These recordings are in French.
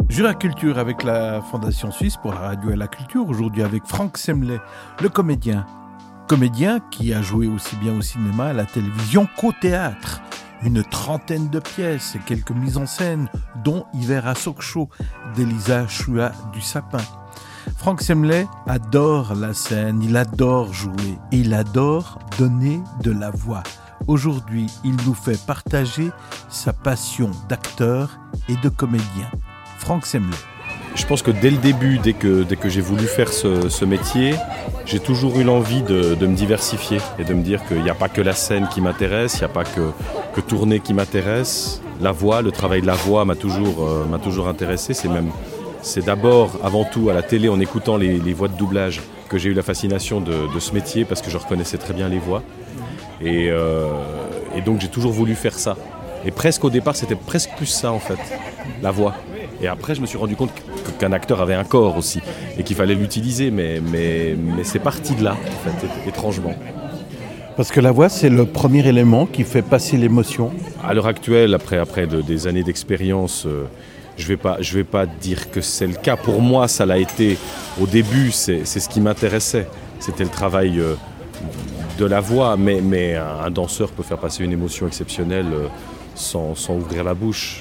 Jura Culture avec la Fondation Suisse pour la radio et la culture. Aujourd'hui avec Franck Semley, le comédien. Comédien qui a joué aussi bien au cinéma, à la télévision qu'au théâtre. Une trentaine de pièces et quelques mises en scène, dont Hiver à Sokcho d'Elisa Chua du Sapin. Franck Semley adore la scène, il adore jouer et il adore donner de la voix. Aujourd'hui, il nous fait partager sa passion d'acteur et de comédien. Franck Semley. Je pense que dès le début, dès que j'ai voulu faire ce métier, j'ai toujours eu l'envie de me diversifier et de me dire qu'il n'y a pas que la scène qui m'intéresse, il n'y a pas que tourner qui m'intéresse. La voix, le travail de la voix m'a toujours intéressé. C'est d'abord, avant tout, à la télé, en écoutant les voix de doublage, que j'ai eu la fascination de ce métier parce que je reconnaissais très bien les voix. Et donc j'ai toujours voulu faire ça. Et presque au départ, c'était presque plus ça en fait, la voix. Et après, je me suis rendu compte qu'un acteur avait un corps aussi et qu'il fallait l'utiliser, mais c'est parti de là, en fait, étrangement. Parce que la voix, c'est le premier élément qui fait passer l'émotion. À l'heure actuelle, après des années d'expérience, je vais pas dire que c'est le cas. Pour moi, ça l'a été au début, c'est ce qui m'intéressait. C'était le travail de la voix, mais un danseur peut faire passer une émotion exceptionnelle sans ouvrir la bouche.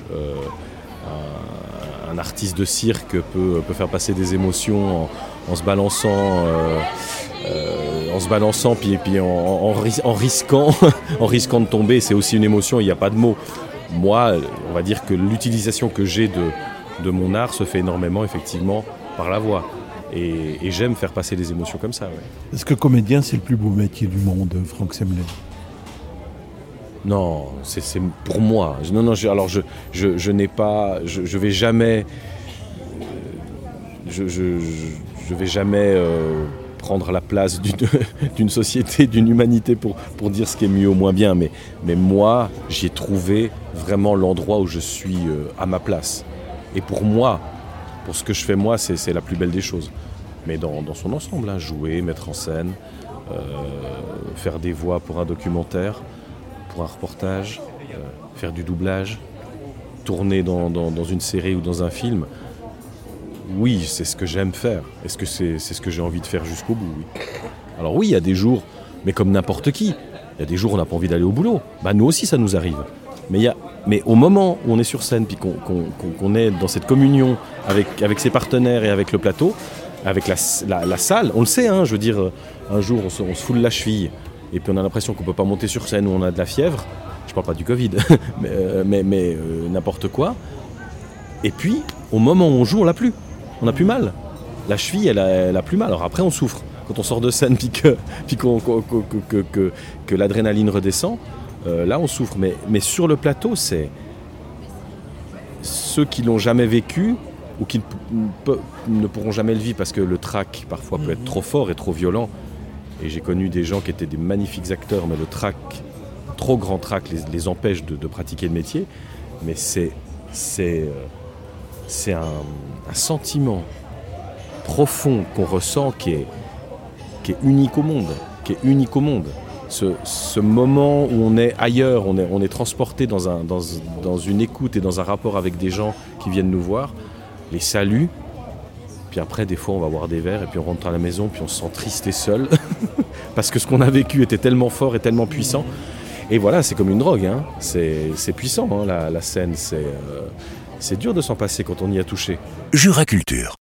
Un artiste de cirque peut faire passer des émotions en se balançant, puis en risquant, en risquant de tomber. C'est aussi une émotion, il n'y a pas de mots. Moi, on va dire que l'utilisation que j'ai de mon art se fait énormément, effectivement, par la voix. Et j'aime faire passer des émotions comme ça. Ouais. Est-ce que comédien, c'est le plus beau métier du monde, Franck Semley ? Non, c'est pour moi. Je n'ai pas, je vais jamais, je vais jamais prendre la place d'une société, d'une humanité pour dire ce qui est mieux ou moins bien. Mais moi, j'ai trouvé vraiment l'endroit où je suis à ma place. Et pour moi, pour ce que je fais moi, c'est la plus belle des choses. Mais dans son ensemble, hein, jouer, mettre en scène, faire des voix pour un documentaire, pour un reportage, faire du doublage, tourner dans une série ou dans un film. Oui, c'est ce que j'aime faire. Est-ce que c'est ce que j'ai envie de faire jusqu'au bout ? Oui. Alors oui, il y a des jours, mais comme n'importe qui, il y a des jours où on n'a pas envie d'aller au boulot. Nous aussi, ça nous arrive. Mais au moment où on est sur scène, puis qu'on est dans cette communion avec ses partenaires et avec le plateau, avec la salle, on le sait, hein, je veux dire, un jour on se foule la cheville, et puis on a l'impression qu'on ne peut pas monter sur scène ou on a de la fièvre, je ne parle pas du Covid, mais n'importe quoi. Et puis, au moment où on joue, on n'a plus mal. La cheville, elle a plus mal. Alors après, on souffre. Quand on sort de scène, puis que l'adrénaline redescend, là, on souffre. Mais sur le plateau, c'est ceux qui ne l'ont jamais vécu ou qui ne pourront jamais le vivre parce que le trac, parfois, peut être trop fort et trop violent. Et j'ai connu des gens qui étaient des magnifiques acteurs, mais le trac, trop grand trac, les empêche de pratiquer le métier. Mais c'est un sentiment profond qu'on ressent qui est unique au monde. Ce moment où on est ailleurs, on est transporté dans une écoute et dans un rapport avec des gens qui viennent nous voir, les saluts. Puis après, des fois, on va boire des verres et puis on rentre à la maison, puis on se sent triste et seul parce que ce qu'on a vécu était tellement fort et tellement puissant. Et voilà, c'est comme une drogue, hein. C'est puissant, hein, la scène. C'est dur de s'en passer quand on y a touché. Jura Culture.